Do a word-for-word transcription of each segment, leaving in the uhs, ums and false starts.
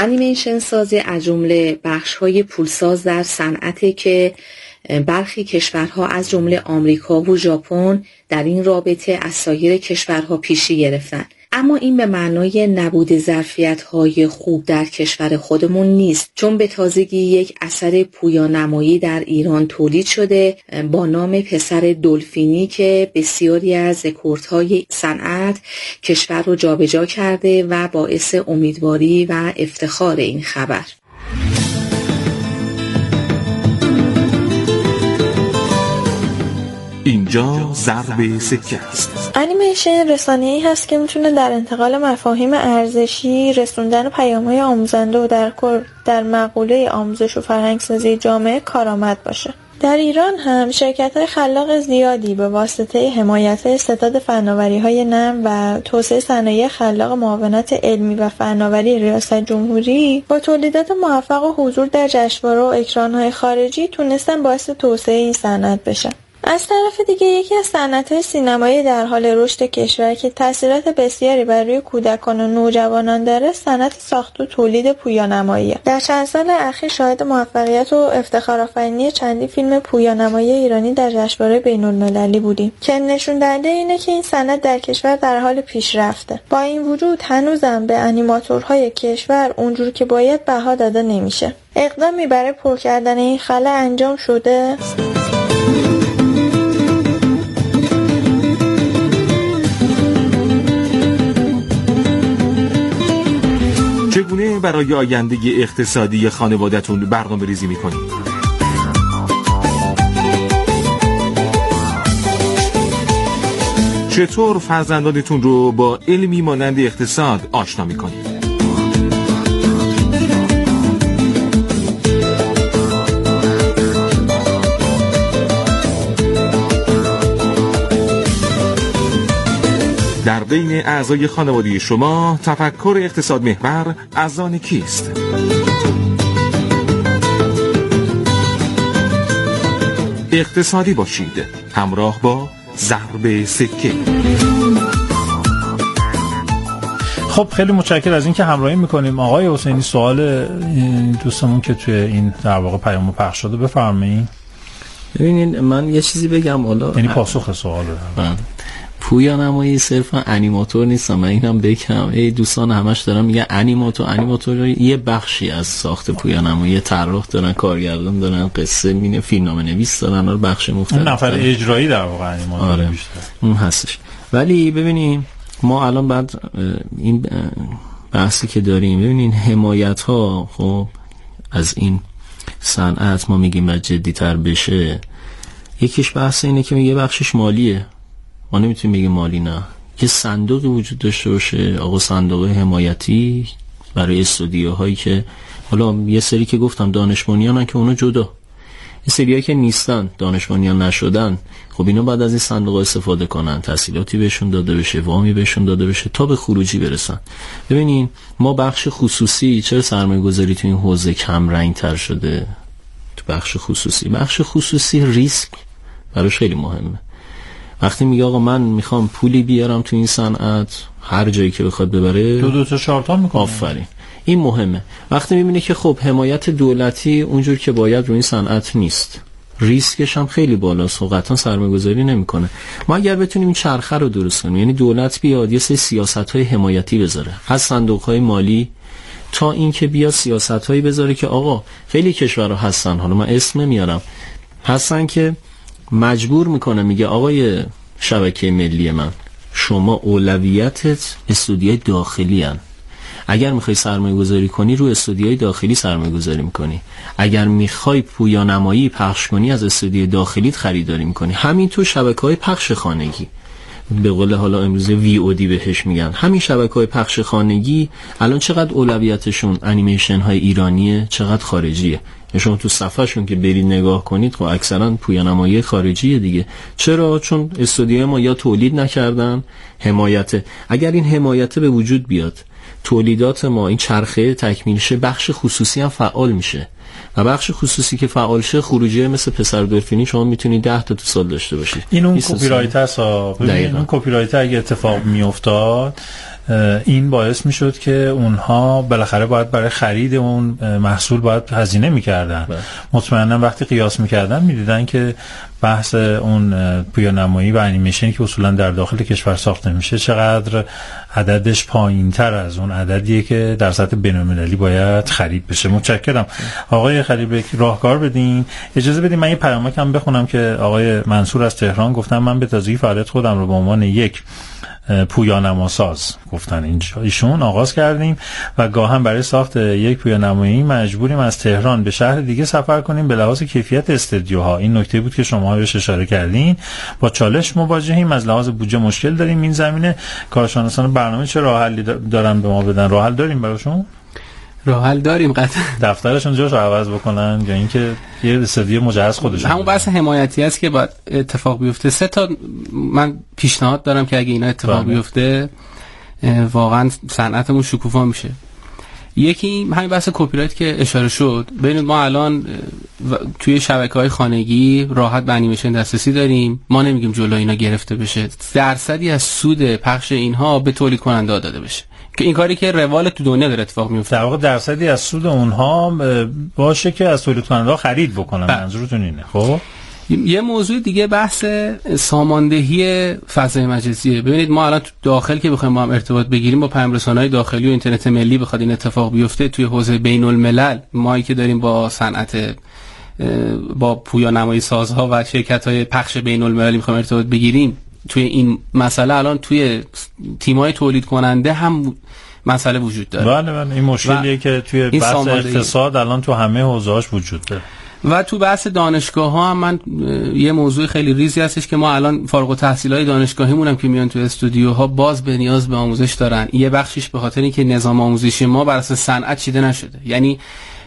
انیمیشن سازی از جمله بخش‌های پولساز در صنعتی که برخی کشورها از جمله آمریکا و ژاپن در این رابطه از سایر کشورها پیشی گرفتند. اما این به معنای نبود ظرفیت‌های خوب در کشور خودمون نیست، چون به تازگی یک اثر پویانمایی در ایران تولید شده با نام پسر دلفینی که بسیاری از رکوردهای صنعت کشور رو جابجا کرده و باعث امیدواری و افتخار این خبر. اینجا ضرب سکه است. انیمیشن رسانه‌ای هست که میتونه در انتقال مفاهیم ارزشی، رسوندن پیام‌های آموزنده و در کل در مقوله آموزش و فرهنگ‌سازی جامعه کارآمد باشه. در ایران هم شرکت‌های خلاق زیادی به واسطه حمایت ستاد فناوری‌های نرم و توسعه صنایع خلاق معاونت علمی و فناوری ریاست جمهوری با تولیدات موفق و حضور در جشنواره و اکران‌های خارجی تونستن باعث توسعه این صنعت بشن. از طرف دیگه یکی از صنعت‌های سینمایی در حال رشد کشور که تاثیرات بسیاری بر روی کودکان و نوجوانان داره، صنعت ساخت و تولید پویانماییه. در چند سال اخیر شاهد موفقیت و افتخارآفرینی چندین فیلم پویانمایی ایرانی در جشنواره بین‌المللی بودیم که نشون دهنده اینه که این صنعت در کشور در حال پیشرفته. با این وجود هنوزم به انیماتورهای کشور اونجور که باید بها داده نمیشه. اقدامی برای پر کردن این خلا انجام شده؟ چگونه برای آینده اقتصادی خانواده‌تون برنامه ریزی می‌کنید؟ چطور فرزندانتون رو با علمی مانند اقتصاد آشنا می‌کنید؟ در بین اعضای خانواده شما تفکر اقتصاد محور از آن کیست؟ اقتصادی باشید، همراه با ضرب سکه. خب خیلی متشکرم از اینکه همراهی میکنیم. آقای حسینی، سوال دوستمون که توی این در واقع پیامو پخش شده بفرمایید. ببینید من یه چیزی بگم، حالا یعنی پاسخ سوال بدم. پویانمایی صرفا انیماتور نیستم، من اینم بگم ای دوستان همش دارن میگن انیماتور انیماتور یه بخشی از ساخت پویانمایی، طراح دارن، کارگردان دارن، قصه مینه، فیلمنامه نویس دارن، اون بخش مختلف نفر اجرایی در واقع انیماتور آره. بیشتر اون هستش. ولی ببینیم ما الان بعد این بحثی که داریم، ببینین حمایت ها خب از این صنعت ما میگیم باید جدی‌تر بشه. یکیش بحث اینه که یه بخشش مالیه، ما نمیتونیم بگیم مالی نه. یه صندوقی وجود داشته باشه، آقا صندوق حمایتی برای استودیوهایی که حالا یه سری که گفتم دانش بنیانن که اونا جدا، یه سریایی که نیستن دانش بنیان نشدن، خب اینا بعد از این صندوق استفاده کنن، تسهیلاتی بهشون داده بشه، وامی بهشون داده بشه تا به خروجی برسن. ببینین ما بخش خصوصی چرا سرمایه گذاری تو این حوزه کم رنگ تر شده؟ تو بخش خصوصی بخش خصوصی ریسک براش خیلی مهمه. وقتی میگه آقا من میخوام پولی بیارم تو این صنعت، هر جایی که بخواد ببره دو دو تا شارتان میکنه. آفرین، این مهمه. وقتی میبینه که خب حمایت دولتی اونجور که باید رو این صنعت نیست، ریسکش هم خیلی بالاست و قطعا سرمایه‌گذاری نمیکنه. ما اگر بتونیم این چرخه رو درست کنیم، یعنی دولت بیاد یه سری سیاست‌های حمایتی بذاره از صندوق‌های مالی تا اینکه بیاد سیاست‌هایی بذاره که آقا خیلی کشورها هستن، حالا من اسم نمیارم، هستن که مجبور میکنه، میگه آقای شبکه ملی من شما اولویتت استودیوهای داخلی هن. اگر میخوای سرمایه گذاری کنی رو استودیوهای داخلی سرمایه گذاری میکنی، اگر میخوای پویانمایی پخش کنی از استودیوی داخلیت خریداری میکنی. همینطور شبکه‌های پخش خانگی، به قول حالا امروزه وی او دی بهش میگن، همین شبکه‌های پخش خانگی الان چقدر اولویتشون انیمیشن های ایرانیه، چقدر خارجیه. شما تو صفحه‌شون که برید نگاه کنید خب اکثرا پویانمایی خارجیه دیگه. چرا؟ چون استودیوهای ما یا تولید نکردن، حمایت. اگر این حمایت به وجود بیاد، تولیدات ما این چرخه تکمیل شه، بخش خصوصی هم فعال میشه و بخش خصوصی که فعال شه، خروجی مثل پسر دلفینی شما میتونید ده تا تو سال داشته باشید. این اون کپی رایت هست. ببین اون کپی رایت اگه اتفاق میافتاد این باعث میشد که اونها بالاخره باید برای خرید اون محصول باید هزینه میکردن. مطمئنا وقتی قیاس میکردن میدیدن که بحث اون پویانمایی و انیمیشنی که اصولا در داخل کشور ساخته میشه چقدر عددش پایین تر از اون عددیه که در سطح بین‌المللی باید خرید بشه. متشکرم. آقای خلیلبک راهکار بدین. اجازه بدین من یه پیامک هم بخونم که آقای منصور از تهران گفتن من به تازگی فعالیت خودم رو به عنوان یک پویانماساز گفتن اینجا ایشون آغاز کردیم و گاهم برای ساخت یک پویانمایی مجبوریم از تهران به شهر دیگه سفر کنیم به لحاظ کیفیت استودیوها. این نکته بود که شما بهش اشاره کردین. با چالش مواجهیم، از لحاظ بودجه مشکل داریم. این زمینه کارشناسان برنامه چه راه حلی دارن به ما بدن؟ راه حل داریم براشون؟ راه حل داریم قطعا. دفترشون جاش عوض بکنن یا اینکه یه استودیو مجهز خودشون. همون بحث حمایتی است که باید اتفاق بیفته. سه تا من پیشنهاد دارم که اگه اینا اتفاق بله. بیفته واقعا صنعتمون شکوفا میشه. یکی همین بحث کپی رایت که اشاره شد. ببینید ما الان توی شبکه‌های خانگی راحت به انیمیشن دسترسی داریم. ما نمیگیم جلوی اینا گرفته بشه. درصدی از سود پخش اینها به تولید کننده داده بشه. که این کاری که روال تو دنیا داره اتفاق میفته. در واقع درصدی از سود اونها باشه که از تولید کننده خرید بکنن. منظورتون اینه؟ خب یه موضوع دیگه بحث ساماندهی فضای مجازیه. ببینید ما الان تو داخل که بخوایم با هم ارتباط بگیریم با پیام رسانه‌های داخلی و اینترنت ملی بخواد این اتفاق بیفته توی حوزه بین الملل، مایی که داریم با صنعت با پویانمایی سازها و شرکت‌های پخش بین المللی می‌خوایم ارتباط بگیریم، توی این مسئله الان توی تیم‌های تولید کننده هم مسئله وجود داره. بله بله این مشکلیه که توی بحث اقتصاد الان تو همه حوزه‌هاش وجود داره. و تو بحث دانشگاه ها هم من یه موضوع خیلی ریزی هستش که ما الان فارغ التحصیلای دانشگاهیمون هم که میان تو استودیوها باز به نیاز به آموزش دارن. یه بخشش به خاطر اینکه نظام آموزشی ما بر اساس صنعت چیده نشده. یعنی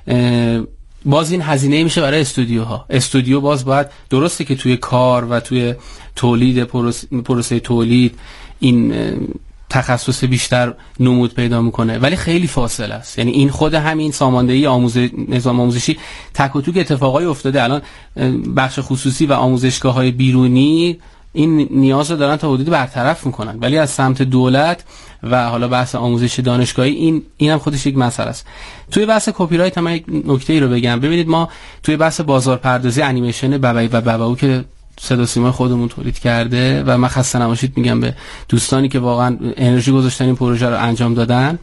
باز این هزینه میشه برای استودیوها. استودیو باز باید درسته که توی کار و توی تولید پروسه, پروسه تولید این تخصص بیشتر نمود پیدا میکنه، ولی خیلی فاصله است. یعنی این خود همین ساماندهی آموزش نظام آموزشی تک و توک اتفاقای افتاده. الان بخش خصوصی و آموزشگاه‌های بیرونی این نیاز رو دارن تا حدودی برطرف میکنن، ولی از سمت دولت و حالا بحث آموزش دانشگاهی این اینم خودش یک مسئله است. توی بحث کپی رایت هم یک نکته‌ای رو بگم. ببینید ما توی بحث بازارپردازی انیمیشن ببعی و ببعو که صدا سیما خودمون تولید کرده و من خسته نباشید میگم به دوستانی که واقعا انرژی گذاشتن این پروژه رو انجام دادن.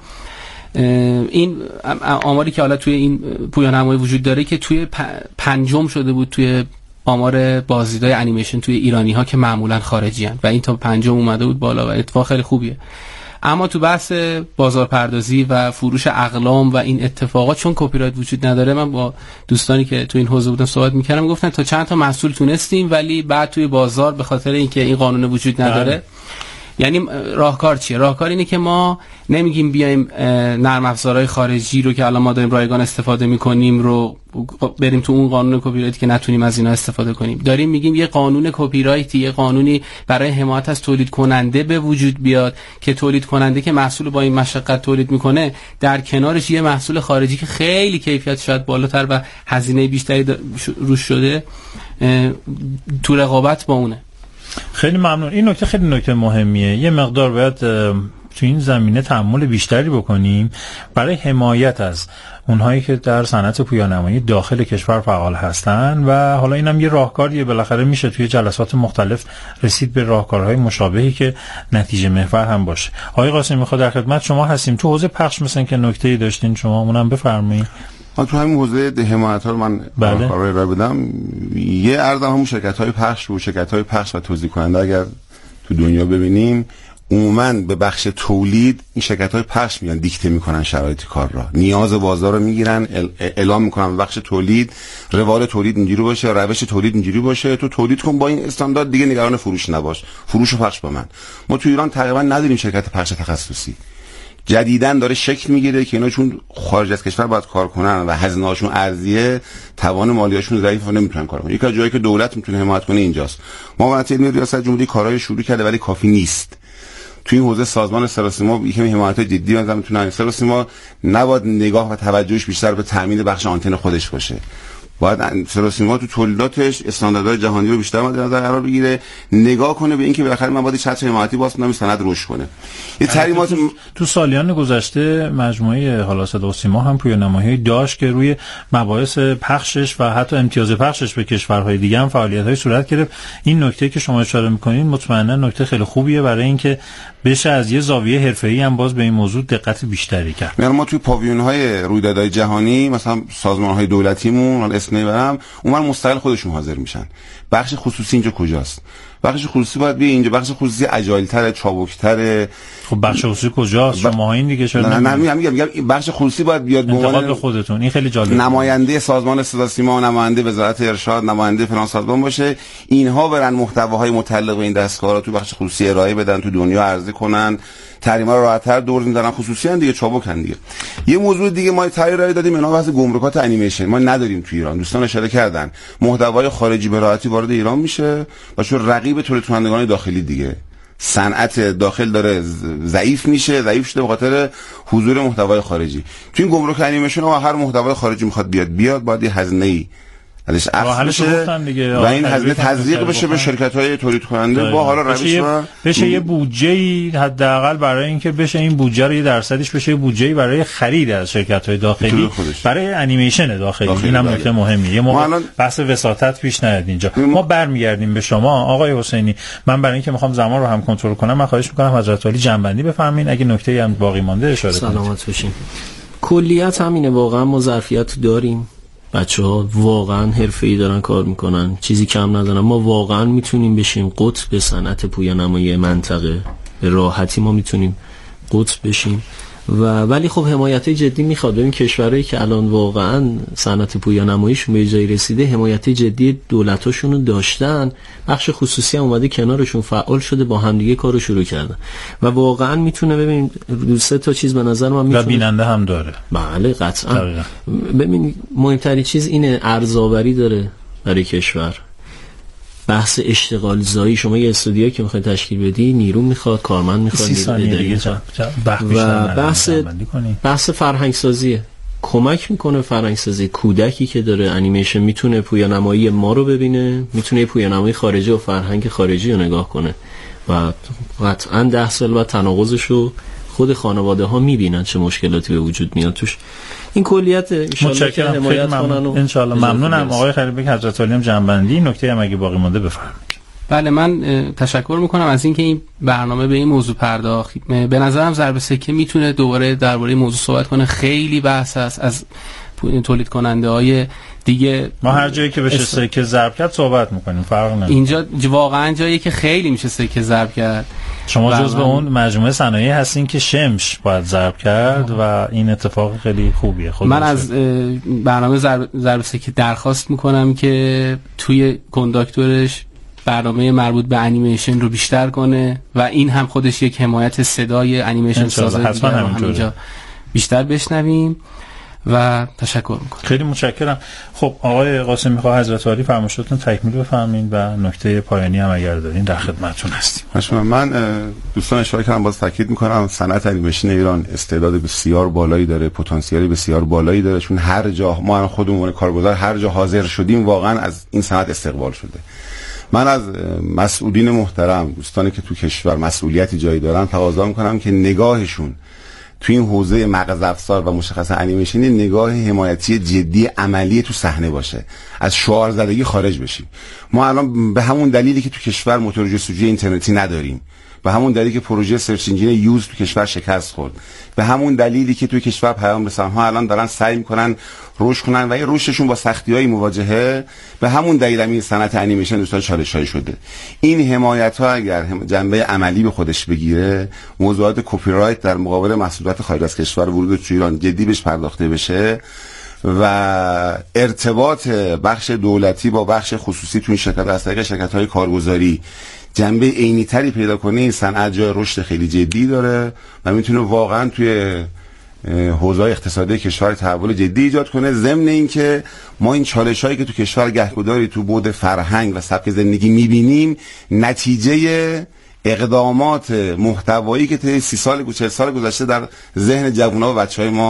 این آماری که حالا توی این پویانمایی وجود داره که توی پنجم شده بود توی آمار بازدیدهای انیمیشن توی ایرانی ها که معمولا خارجی هن و این تا پنجم اومده بود بالا و اتفاق خیلی خوبیه. اما تو بحث بازارپردازی و فروش اقلام و این اتفاقات چون کپی رایت وجود نداره، من با دوستانی که تو این حوزه بودن صحبت میکردم گفتن تا چند تا محصول تونستیم ولی بعد توی بازار به خاطر اینکه این قانون وجود نداره ده. یعنی راهکار چیه؟ راهکار اینه که ما نمیگیم بیایم نرم افزارهای خارجی رو که الان ما داریم رایگان استفاده میکنیم رو بریم تو اون قانون کپی رایت که نتونیم از اینا استفاده کنیم. داریم میگیم یه قانون کپی رایتی، یه قانونی برای حمایت از تولید کننده به وجود بیاد که تولید کننده که محصول با این مشقت تولید میکنه در کنارش یه محصول خارجی که خیلی کیفیت شاید بالاتر و هزینه بیشتری روش شده تو رقابت با اونه. خیلی ممنون. این نکته خیلی نکته مهمیه. یه مقدار باید تو این زمینه تأمل بیشتری بکنیم برای حمایت از اونهایی که در صنعت پویانمایی داخل کشور فعال هستن و حالا اینم یه راهکاریه. بالاخره میشه توی جلسات مختلف رسید به راهکارهای مشابهی که نتیجه محور هم باشه. آقای قاسمی میخواد در خدمت شما هستیم. تو حوزه پخش مثلا که نکته‌ای داشتین شما اونم بفرمایید. من تو همین حوزه حمایت ها رو من بله. کارهای ارائه بدم. یه عرضم همون شرکت های پخش و شرکت های پخش و توزیع کننده اگر تو دنیا ببینیم عموما به بخش تولید این شرکت های پخش میان دیکته میکنن شرایط کار را، نیاز بازار رو میگیرن، اعلام میکنن بخش تولید روال تولید اینجوری باشه، روش تولید اینجوری باشه، تو تولید کن با این استاندارد، دیگه نگران فروش نباش، فروش و پخش با من. ما تو ایران تقریبا نداریم شرکت پخش تخصصی. جدیدن داره شکل میگیره که اینا چون خارج از کشور باید کار کنن و هزینه هاشون ارزیه، توان مالیاشون ضعیفه و نمیتونن کار کنن. یک از جایی که دولت میتونه حمایت کنه اینجاست. موقعیت علمی ریاست جمهوری کارهای شروع کرده ولی کافی نیست. توی این حوزه سازمان سراسیما یکم حمایت جدی مثلا میتونه سراسیما نباید نگاه و توجهش بیشتر به تامین بخش آنتن خودش باشه. باید صدا سیما تو تولیداتش استانداردهای جهانی رو بیشتر مد نظر قرار بگیره، نگاه کنه به اینکه بالاخره من باید چتر حمایتی باز کنم صنعت رشد کنه. یه تحریمات تو, تو سالیان گذشته مجموعه حالا صدا و سیما هم پویانمایی داشت که روی مباحث پخشش و حتی امتیاز پخشش به کشورهای دیگه هم فعالیت‌های صورت گرفت. این نکته که شما اشاره می‌کنید مطمئنا نکته خیلی خوبیه برای اینکه بشه از یه زاویه حرفه‌ای هم باز به این موضوع دقت بیشتری کرد. مثلا ما توی پاویون‌های رویدادهای جهانی مثلا سازمان‌های دولتیمون حالا اسم نمیبرم اونم مستقل خودشون حاضر میشن. بخش خصوصی اینجا کجاست؟ بخش خصوصی باید بیاد اینجا. بخش خصوصی اجایل‌تره، چابک‌تره. خب بخش خصوصی کجاست؟ شما این دیگه چرا نه نه میگم میگم بخش خصوصی باید بیاد به عنوان خودتون. این خیلی جالبه. نماینده سازمان صدا سیما، نماینده وزارت ارشاد، نماینده فلان سازمان باشه، اینها برن محتواهای متعلق به این دستگاه رو تو بخش خصوصی ارائه بدن، تو دنیا عرضه کنن. تحریما رو راحت‌تر دور می‌زنن، خصوصی ان دیگه، چابکن دیگه. یه موضوع دیگه ما تغییر رای دادیم، اینا بحث گمرکات انیمیشن ما نداریم تو ایران. دوستان اشاره کردن محتوای خارجی به راحتی وارد ایران میشه و چون رقیب تولید کنندگان داخلی دیگه صنعت داخل داره ضعیف میشه، ضعیف شده به خاطر حضور محتوای خارجی. تو این گمرک انیمیشن ها هر محتوای خارجی میخواد بیاد بیاد باید یه هزینه‌ای ازش اخذ بشه و این هزینه تزریق بشه به شرکت‌های تولید کننده با حالا روش و بشه یه بودجه‌ای حداقل برای اینکه بشه این بودجه رو یه درصدش بشه یه بودجه‌ای برای خرید از شرکت‌های داخلی برای انیمیشن داخلی. اینم نکته مهمیه. یه موقع بحث وساطت پیش نیاد اینجا. ما برمیگردیم به شما آقای حسینی. من برای اینکه می‌خوام زمان رو هم کنترل کنم من خواهش می‌کنم حضرت عالی جنبندی بفرمایید، اگه نکته‌ای هم باقی مانده اشاره کنید. سلامت باشین. کلیت همینه، واقعا ما ظرفیت داریم، بچه‌ها واقعا حرفه‌ای دارن کار میکنن، چیزی کم ندارن. ما واقعا میتونیم بشیم قطب صنعت پویانمایی منطقه، به راحتی ما میتونیم قطب بشیم و ولی خب حمایت جدی میخواد. ببین کشورهایی که الان واقعا صنعت پویانماییشون به جای رسیده حمایت جدی دولتاشون رو داشتن، بخش خصوصی هم اومده کنارشون فعال شده، با همدیگه کارو شروع کردن و واقعا میتونه. ببین سه تا چیز به نظر من میتونه، و بیننده هم داره. بله قطعا. ببین مهمترین چیز اینه، ارزآوری داره برای کشور. بحث اشتغال زایی، شما یه استودیویی که میخواید تشکیل بدی نیرو میخواد، کارمند میخواد، و بحث بحث فرهنگ سازیه، کمک میکنه فرهنگ سازی. کودکی که داره انیمیشن میتونه پویانمایی ما رو ببینه، میتونه پویانمایی خارجی و فرهنگ خارجی رو نگاه کنه و قطعا ده سال بعد تناقضش رو خود خانواده ها میبینن چه مشکلاتی به وجود میاد توش. این کلیت متشکرم، خیلی ممنون. ان شاء الله ممنونم آقای خلیلبک. حضرت عالی هم جنبندی نکته هم اگه باقی مونده بفرمایید. بله، من تشکر میکنم از اینکه این برنامه به این موضوع پرداخت. به نظرم ضرب سکه میتونه دوباره درباره این موضوع صحبت کنه. خیلی بحث است از تولید کننده های دیگه. ما هر جایی که بشه است... سکه ضرب کرد صحبت میکنیم، فرق نداره. اینجا واقعا جایی که خیلی میشه سکه ضرب کرد. شما جزو اون مجموعه صنایعی هستین که شمش باید ضرب کرد و این اتفاق خیلی خوبیه. من از برنامه ضرب, ضرب سکه درخواست میکنم که توی کنداکتورش برنامه مربوط به انیمیشن رو بیشتر کنه و این هم خودش یک حمایت صدای انیمیشن سازه حتما همینجا بیشتر بشنویم و تشکر میکنم. خیلی متشکرم. خب آقای قاسمی خواهر حضرت عالی فرمایشاتتون تکمیل بفرمایید و نکته پایانی هم اگر دارین در خدمتتون هستیم. من دوستان اشاره کردم، باز تاکید میکنم صنعت انیمیشن ایران استعداد بسیار بالایی داره، پتانسیلی بسیار بالایی داره، چون هر جا ما خودمون کارگزار هر جا حاضر شدیم واقعا از این صنعت استقبال شده. من از مسئولین محترم، دوستانی که تو کشور مسئولیتی جایی دارن تقاضا میکنم که نگاهشون تو این حوزه مغز افزار و مشخص انیمیشنی نگاه حمایتی جدی عملی تو صحنه باشه، از شعار زدگی خارج بشیم. ما الان به همون دلیلی که تو کشور موتور جستجوی اینترنتی نداریم، به همون دلیلی که پروژه سرچ انجین یوز تو کشور شکست خورد، به همون دلیلی که تو کشور پیام رسان‌ها الان دارن سعی میکنن رشد کنن و این رشدشون با سختی‌های مواجهه، به همون دلیل این صنعت انیمیشن دوستان چالش‌های شده. این حمایت‌ها اگر جنبه عملی به خودش بگیره، موضوعات کپی رایت در مقابل محصولات خارج از کشور ورود تو ایران جدی بهش پرداخته بشه و ارتباط بخش دولتی با بخش خصوصی تو این شرکت از طریق شرکت‌های کارگزاری جنبه عینی تری پیدا کنه، این صنعت جای رشد خیلی جدی داره و میتونه واقعا توی حوزه اقتصادی کشور تحول جدی ایجاد کنه. ضمن اینکه ما این چالش‌هایی که تو کشور گهگداری تو بعد فرهنگ و سبک زندگی می‌بینیم نتیجه اقدامات محتوایی که طی سی سال چهل سال گذشته در ذهن جوان‌ها و بچه‌های ما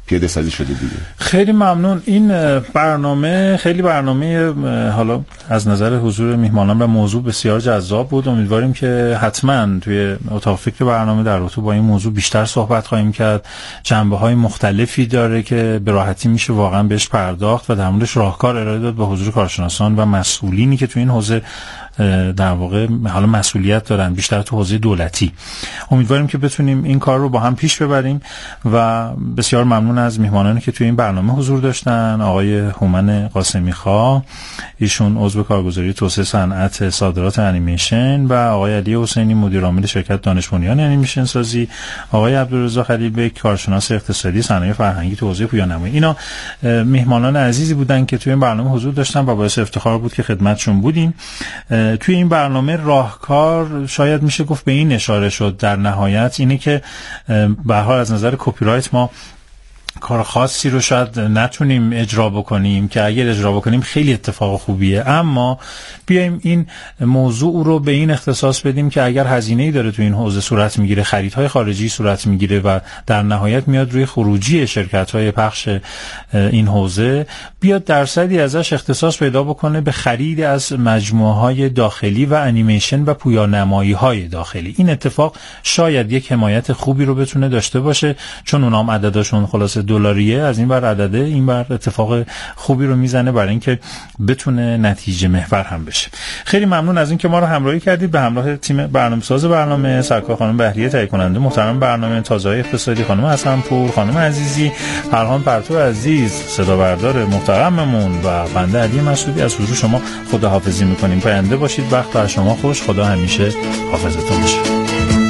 پیاده سازی شده دیگه. خیلی ممنون. این برنامه خیلی برنامه حالا از نظر حضور میهمانان و موضوع بسیار جذاب بود. امیدواریم که حتما توی اتاق فکر برنامه در رابطه با این موضوع بیشتر صحبت خواهیم کرد. جنبه‌های مختلفی داره که به راحتی میشه واقعا بهش پرداخت و در موردش راهکار ارائه داد به حضور کارشناسان و مسئولینی که توی این حوزه در واقع حالا مسئولیت دارن، بیشتر تو حوزه دولتی. امیدواریم که بتونیم این کار رو با هم پیش ببریم و بسیار ممنون از میهمانانی که توی این برنامه حضور داشتن. آقای هومن قاسمی خا، ایشون عضو کارگزاری توسعه صنعت صادرات انیمیشن، و آقای علی حسینی مدیر عامل شرکت دانش بنیان انیمیشن سازی، آقای عبدالرضا خلیلبک کارشناس اقتصادی صنایع فرهنگی تو حوزه پویانمایی. اینا میهمانان عزیزی بودن که توی این برنامه حضور داشتن و باعث افتخار بود که خدمتشون بودیم. توی این برنامه راهکار شاید میشه گفت به این اشاره شد در نهایت، اینه که به هر حال از نظر کپی رایت ما کار خاصی رو شاید نتونیم اجرا بکنیم که اگر اجرا بکنیم خیلی اتفاق خوبیه، اما بیایم این موضوع رو به این اختصاص بدیم که اگر هزینه‌ای داره تو این حوزه صورت میگیره، خریدهای خارجی صورت میگیره و در نهایت میاد روی خروجی شرکت‌های پخش این حوزه، بیاد درصدی ازش اختصاص پیدا بکنه به خرید از مجموعه‌های داخلی و انیمیشن و پویانمایی‌های داخلی. این اتفاق شاید یک حمایت خوبی رو بتونه داشته باشه، چون اونام عددشون خلاص دلاریه، از این بر عدده، این بر اتفاق خوبی رو میزنه برای اینکه بتونه نتیجه محور هم بشه. خیلی ممنون از اینکه ما رو همراهی کردید. به همراه تیم برنامه‌ساز برنامه، سرکار خانم بهریه تهیه کننده محترم برنامه، تازه‌های اقتصادی خانم حسن‌پور، خانم عزیزی، فرهان پرتو عزیز صدا بردار محترممون و بنده علی مسعودی از حضور شما خداحافظی می‌کنیم. پاینده باشید، وقت بر شما خوش، خدا همیشه حافظتون باشه.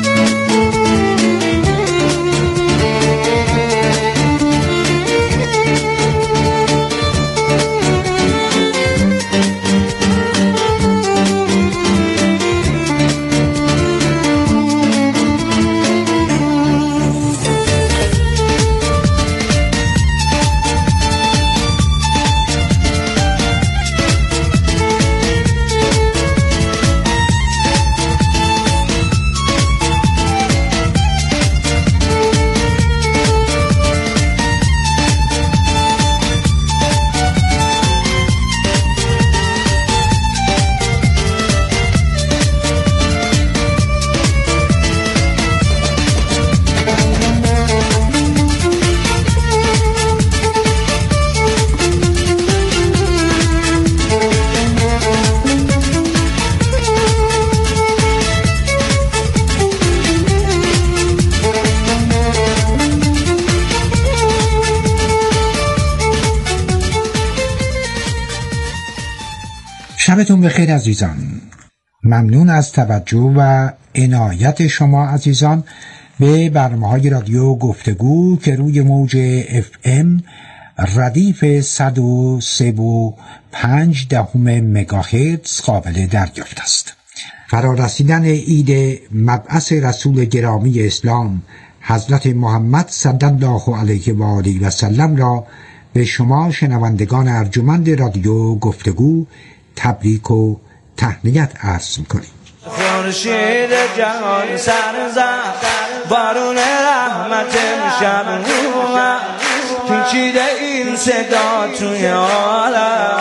شبتون بخیر عزیزان. ممنون از توجه و عنایت شما عزیزان به برنامه‌های رادیو گفتگو که روی موج اف ام ردیف صد و سه و پنج دهم مگاهرتز قابل دریافت است. فرارسیدن عید مبعث رسول گرامی اسلام حضرت محمد صلی الله علیه و آله و سلم را به شما شنوندگان ارجمند رادیو گفتگو تبریک و تهنیت عرض می‌کنیم. خورشید جهان سر زد، بارون رحمت امشب اومد، پیچیده این صدا توی عالم.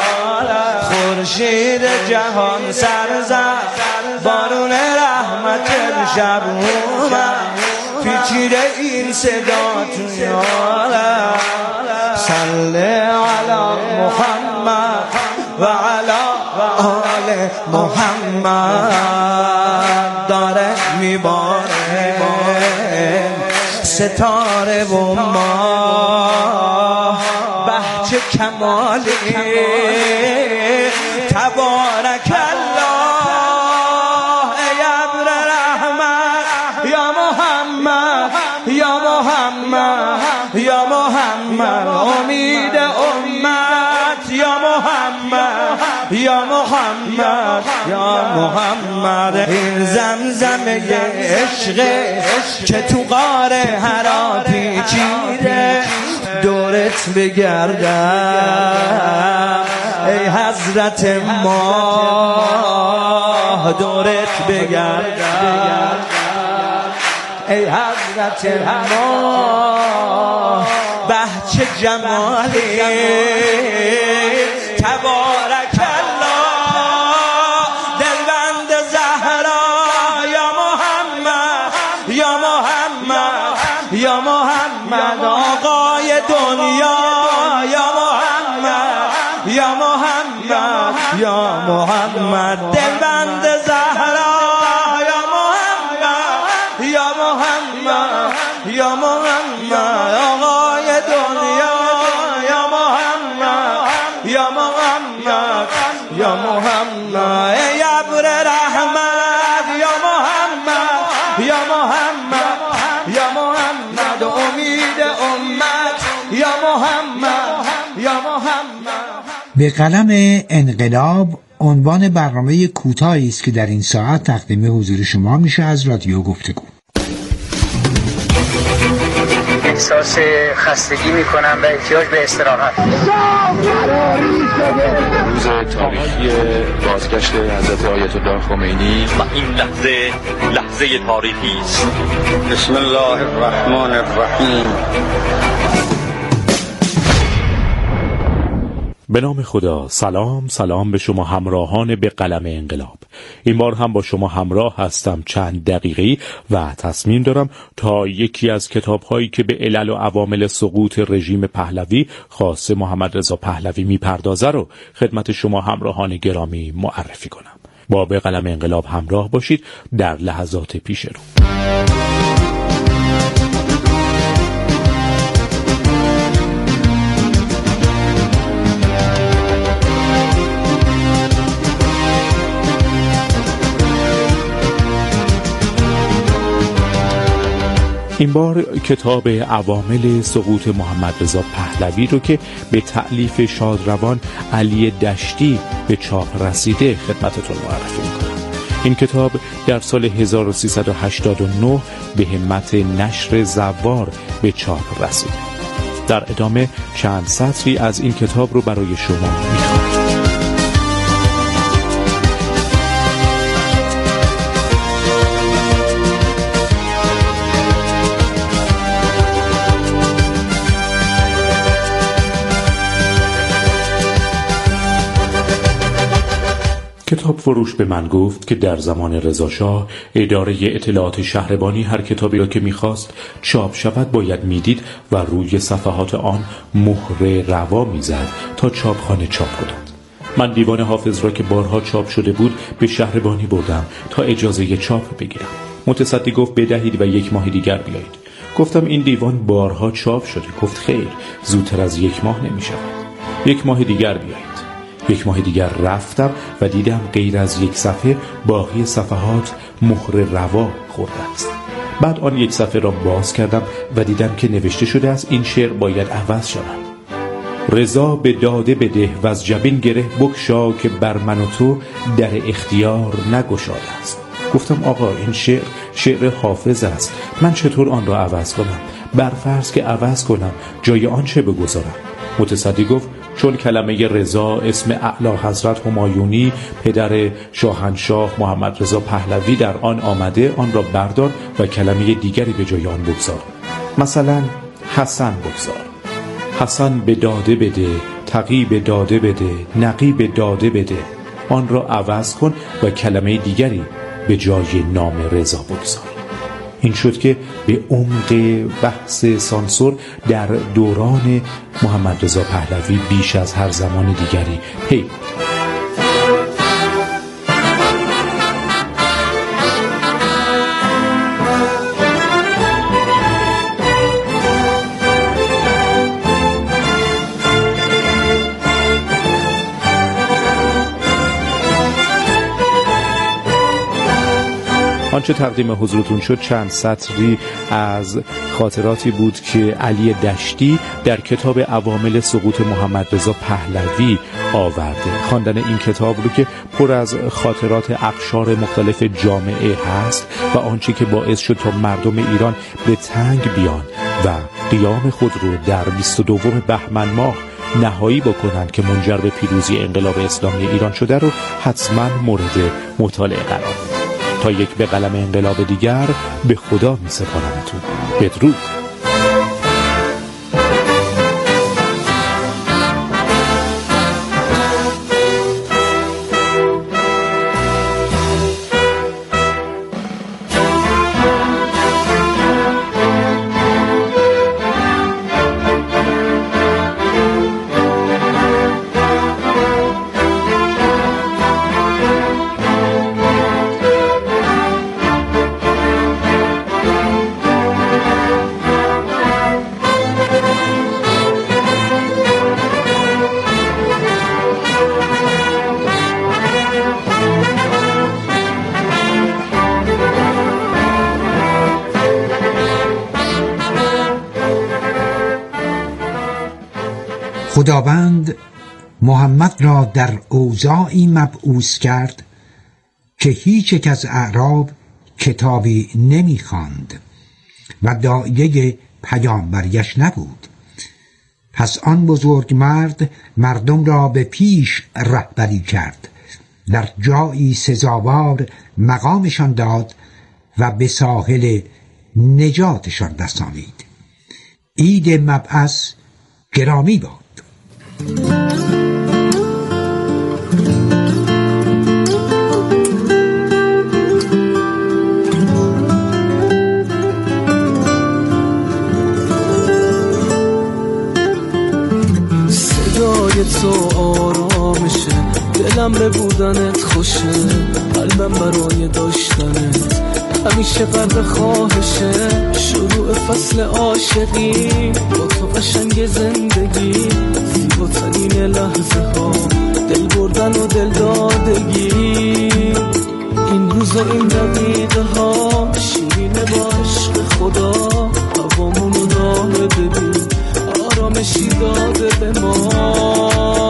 خورشید جهان سر زد، بارون رحمت امشب اومد، پیچیده این صدا توی عالم. صلی علی محمد و علی آل محمد. داره میباره ستاره و ما، بهچه کمالی تبارک الله. ای ابر رحمت یا محمد یا محمد یا محمد، امید امت یا محمد یا محمد یا محمد. این زمزمه عشق که تو غار حرا پیچیده، دورت بگردم ای حضرت ما، دورت بگردم ای حضرت ما. چه جمالی تبارک الله دلبند زهرا یا محمد یا محمد یا محمد آقای دنیا یا محمد یا محمد یا محمد دلبند زهرا یا محمد یا محمد یا محمد آقای دنیا یا محمد یا محمد یا محمد ای ابر رحمت یا محمد یا محمد یا محمد امید امت یا محمد یا محمد. به قلم انقلاب عنوان برنامه کوتاهی است که در این ساعت تقدیم حضور شما میشه از رادیو گفتگو. احساس خستگی میکنم و احتیاج به استراحت. روز تاریخی بازگشت حضرت آیت الله خمینی و این لحظه لحظه تاریخی است. بسم الله الرحمن الرحیم. به نام خدا. سلام سلام به شما همراهان به قلم انقلاب. این بار هم با شما همراه هستم چند دقیقه‌ای و تصمیم دارم تا یکی از کتاب‌هایی که به علل و عوامل سقوط رژیم پهلوی خاص محمد رضا پهلوی میپردازه رو خدمت شما همراهان گرامی معرفی کنم. با به قلم انقلاب همراه باشید در لحظات پیش رو. این بار کتاب عوامل سقوط محمد رضا پهلوی رو که به تألیف شادروان علی دشتی به چاپ رسیده خدمتتون معرفی میکنم. این کتاب در سال هزار و سیصد و هشتاد و نه به همت نشر زوار به چاپ رسیده. در ادامه چند سطری از این کتاب رو برای شما میخوام. کتاب فروش به من گفت که در زمان رضا شاه اداره اطلاعات شهربانی هر کتابی را که می‌خواست چاپ شود باید می‌دید و روی صفحات آن مهر روا می‌زد تا چاپخانه چاپ کند. من دیوان حافظ را که بارها چاپ شده بود به شهربانی بردم تا اجازه چاپ بگیرم. متصدی گفت بدهید و یک ماه دیگر بیایید. گفتم این دیوان بارها چاپ شده. گفت خیر، زودتر از یک ماه نمی‌شود. یک ماه دیگر بیایید. یک ماه دیگر رفتم و دیدم غیر از یک صفحه باقی صفحات مهر روا خورده است. بعد آن یک صفحه را باز کردم و دیدم که نوشته شده است این شعر باید عوض شود. رضا به داده بده و از جبین گره بکشا که بر من و تو در اختیار نگشاده است. گفتم آقا این شعر شعر حافظ است، من چطور آن را عوض کنم؟ برفرض که عوض کنم جای آن چه بگذارم؟ متصدی گفت چون کلمه رضا اسم اعلی حضرت همایونی پدر شاهنشاه محمد رضا پهلوی در آن آمده آن را بردار و کلمه دیگری به جای آن بگذار. مثلا حسن بگذار. حسن به داده بده، تقی به داده بده، نقی به داده بده. آن را عوض کن و کلمه دیگری به جای نام رضا بگذار. این شد که به عمق بحث سانسور در دوران محمد رضا پهلوی بیش از هر زمان دیگری پی بود. آنچه تقدیم حضورتون شد چند سطری از خاطراتی بود که علی دشتی در کتاب عوامل سقوط محمد رضا پهلوی آورده. خواندن این کتاب رو که پر از خاطرات اقشار مختلف جامعه هست و آنچه که باعث شد تا مردم ایران به تنگ بیان و قیام خود رو در بیست و دوم بهمن ماه نهایی بکنند که منجر به پیروزی انقلاب اسلامی ایران شده رو حتما مورد مطالعه قرار بدید. تا یک به قلم انقلاب دیگر به خدا می سپارمتون. بدرود. خداوند محمد را در اوضاعی مبعوث کرد که هیچ یک از اعراب کتابی نمی‌خواند و داعیه پیامبریش نبود. پس آن بزرگ مرد مردم را به پیش رهبری کرد، در جایی سزاوار مقامشان داد و به ساحل نجاتشان رسانید. عید مبعث گرامی باد. صدای تو آرامشه، دلم به بودنت خوشه، قلبم برای داشتنت همیشه غرق خواهشه. شروع فصل عاشقی با تو قشنگ زندگی، زیباترین لحظه ها دل بردن و دل دادگی. این روز و این دقیقه ها شیرینه با عشق خدا، هوامونو نامه ببین آرامشی داده به ما.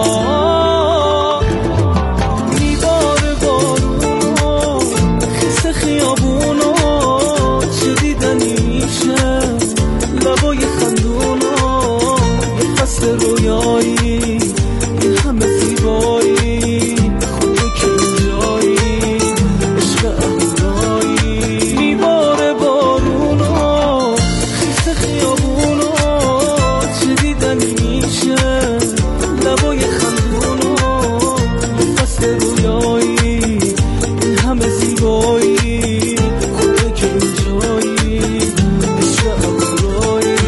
میباره بارونو خیس خیابونو، چه دیدنی میشه لبای خندونو. یه فصل رویایی، یه همه زیبایی، خوبه که اینجایی عشق اهورایی. میباره بارونو خیس خیابونو، چه دیدنی میشه لبای خندونو. یه فصل رویایی، این همه زیبایی، خوبه که اینجایی عشق اهورایی.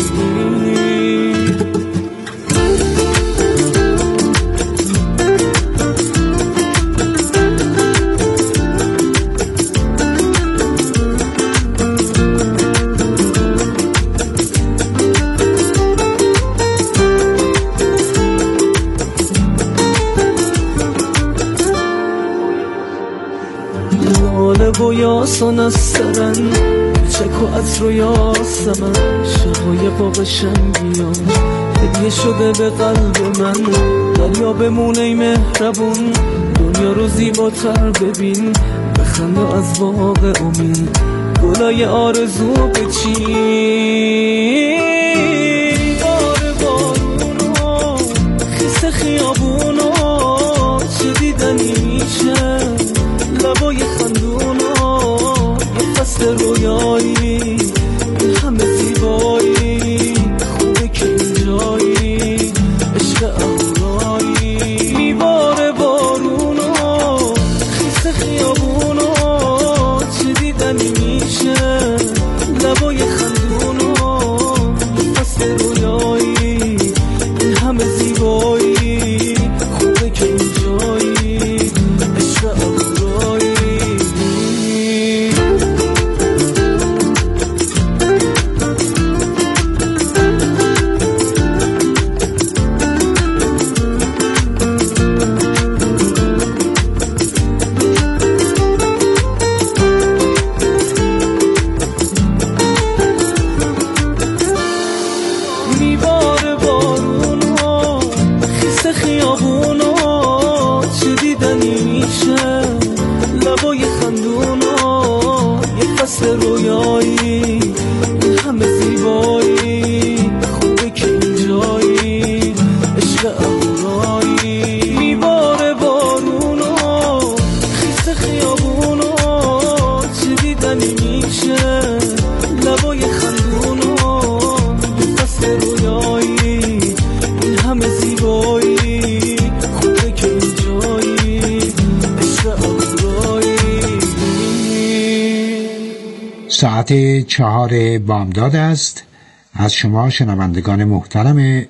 لاله و یاسان از سرن، چک و عطر و یاسمن، شبای با قشنگیان هدیه شده به قلب من. دریا بمونه مهربون، دنیا رو زیباتر ببین، بخند از باغ امید گلای آرزو بچین. بار بارونو خیس خیابونو، چه دیدنی میشه لبای خندونو. یه فصل رویایی، این همه زیبایی، خوبه که اینجایی عشق اهورایی. میباره بارونو خیس خیابونو، چه دیدنی میشه لبای خندونو. یه فصل رویایی، این همه زیبایی، خوبه که اینجایی عشق اهورایی. میباره بارونو خیس خیابونو، چه دیدنی میشه لبای خندونو. یه فصل رویایی، این همه زیبایی، خوبه که اینجایی عشق اهورایی. میباره بارونو خیس خیابونو، چه دیدنی میشه لبای خندونو. یه فصل رویایی، این همه زیبایی، خوبه که اینجایی عشق اهورایی. ساعت چهار بامداد است. از شما شنوندگان محترم